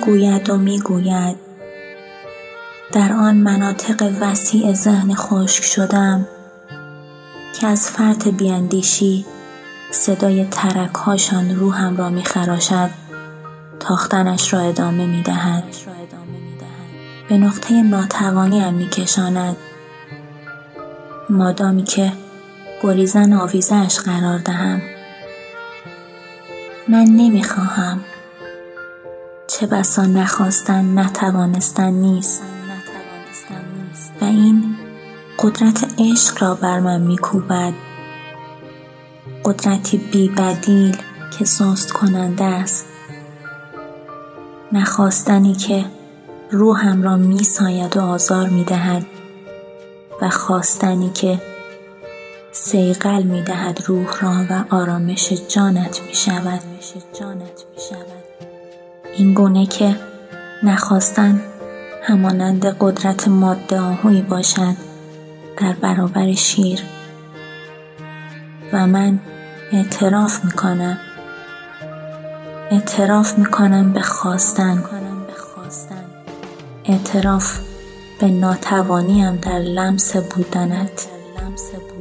میگوید و میگوید. در آن مناطق وسیع ذهن خشک شدم که از فرط بیاندیشی صدای ترک‌هاشان روحم را می‌خراشد، تاختنش را ادامه می‌دهد، به نقطه ناتوانیم می‌کشاند. مادامی که گریزن آویزش قرار دهم. من نمی‌خواهم. چه بسا نخواستن نتوانستن نیست و این قدرت عشق را بر من می‌کوبد، قدرتی بی بدیل که سست کننده است، نخواستنی که روحم را می‌ساید و آزار می‌دهد و خواستنی که صیقل می‌دهد روح را و آرامش جانت می‌شود. این گونه که نخواستن همانند قدرت ماده آهویی باشد در برابر شیر و من اعتراف میکنم به خواستن، اعتراف به ناتوانیم در لمس بودنت.